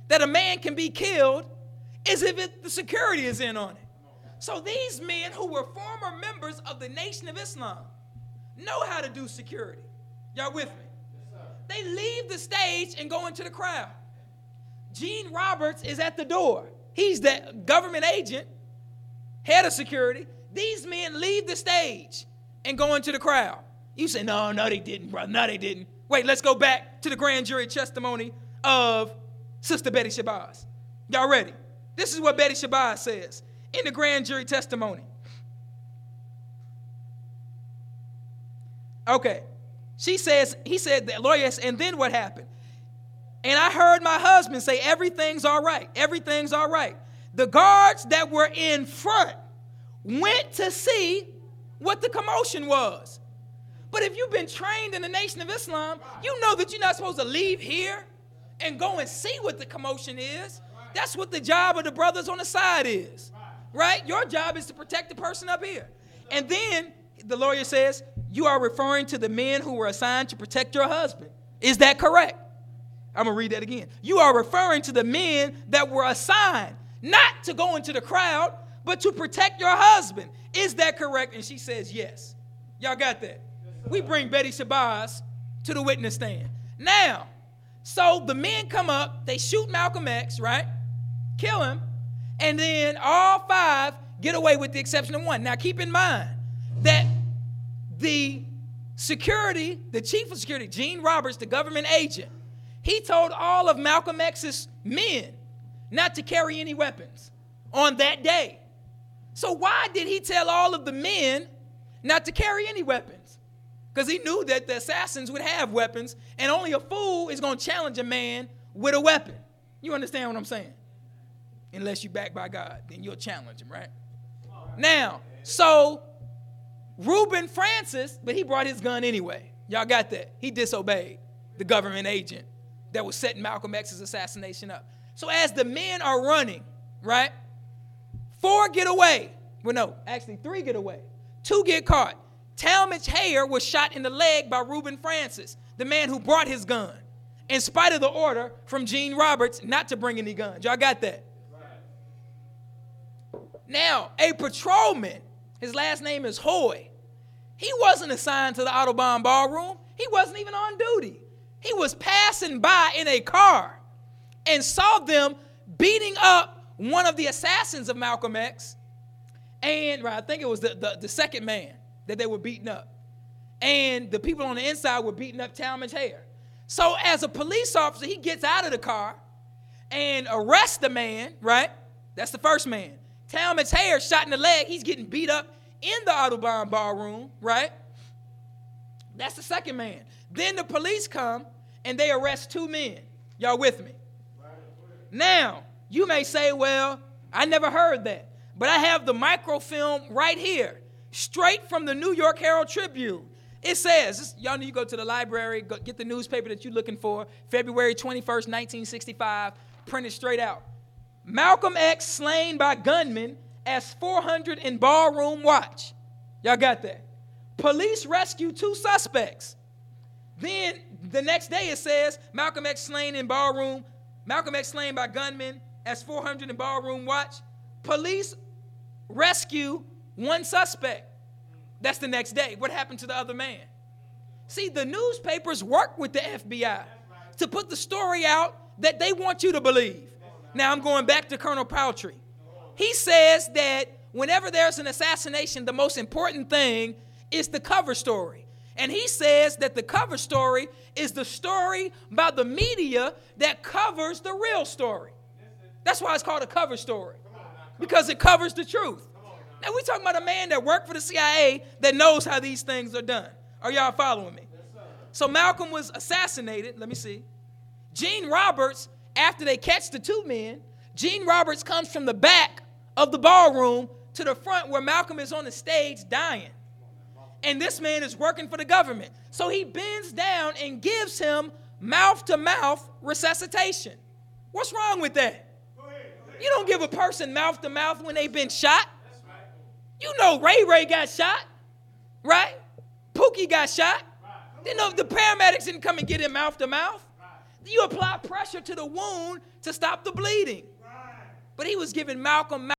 that a man can be killed is if the security is in on it. So these men who were former members of the Nation of Islam know how to do security. Y'all with me? They leave the stage and go into the crowd. Gene Roberts is at the door. He's the government agent, head of security. These men leave the stage and go into the crowd. You say, no, they didn't, brother. No, they didn't. Wait, let's go back to the grand jury testimony of Sister Betty Shabazz. Y'all ready? This is what Betty Shabazz says in the grand jury testimony. Okay. He said, the lawyer, and then what happened? And I heard my husband say, everything's all right. Everything's all right. The guards that were in front went to see what the commotion was. But if you've been trained in the Nation of Islam, you know that you're not supposed to leave here and go and see what the commotion is. That's what the job of the brothers on the side is, right? Your job is to protect the person up here. And then the lawyer says, you are referring to the men who were assigned to protect your husband. Is that correct? I'm going to read that again. You are referring to the men that were assigned not to go into the crowd, but to protect your husband. Is that correct? And she says, yes. Y'all got that? We bring Betty Shabazz to the witness stand. Now, so the men come up, they shoot Malcolm X, right? Kill him. And then all five get away with the exception of one. Now, keep in mind that the security, the chief of security, Gene Roberts, the government agent, he told all of Malcolm X's men not to carry any weapons on that day. So why did he tell all of the men not to carry any weapons? Because he knew that the assassins would have weapons, and only a fool is going to challenge a man with a weapon. You understand what I'm saying? Unless you're backed by God, then you'll challenge him, right? Now, so Reuben Francis, but he brought his gun anyway. Y'all got that? He disobeyed the government agent that was setting Malcolm X's assassination up. So as the men are running, right, 4 get away. Well, no, actually 3 get away. 2 get caught. Talmadge Hayer was shot in the leg by Reuben Francis, the man who brought his gun, in spite of the order from Gene Roberts not to bring any guns. Y'all got that? Right. Now, a patrolman, his last name is Hoy. He wasn't assigned to the Audubon Ballroom. He wasn't even on duty. He was passing by in a car and saw them beating up one of the assassins of Malcolm X. And I think it was the second man that they were beating up. And the people on the inside were beating up Talmadge Hayer. So as a police officer, he gets out of the car and arrests the man, right? That's the first man. Talmadge Hayer shot in the leg. He's getting beat up in the Audubon Ballroom, right? That's the second man. Then the police come and they arrest 2 men. Y'all with me? Now, you may say, well, I never heard that. But I have the microfilm right here, straight from the New York Herald Tribune. It says, y'all need to go to the library, get the newspaper that you're looking for, February 21st, 1965, printed straight out. Malcolm X slain by gunmen as 400 in ballroom watch. Y'all got that? Police rescue 2 suspects. Then the next day it says, Malcolm X slain by gunmen as 400 in ballroom watch. Police rescue 1 suspect. That's the next day. What happened to the other man? See, the newspapers work with the FBI to put the story out that they want you to believe. Now I'm going back to Colonel Paltry. He says that whenever there's an assassination, the most important thing is the cover story. And he says that the cover story is the story by the media that covers the real story. That's why it's called a cover story, because it covers the truth. Now, we're talking about a man that worked for the CIA that knows how these things are done. Are y'all following me? So Malcolm was assassinated. Let me see. Gene Roberts, after they catch the 2 men, Gene Roberts comes from the back of the ballroom to the front where Malcolm is on the stage dying. And this man is working for the government. So he bends down and gives him mouth-to-mouth resuscitation. What's wrong with that? You don't give a person mouth-to-mouth when they've been shot. You know Ray got shot, right? Pookie got shot. You know the paramedics didn't come and get him mouth to mouth. You apply pressure to the wound to stop the bleeding. But he was giving Malcolm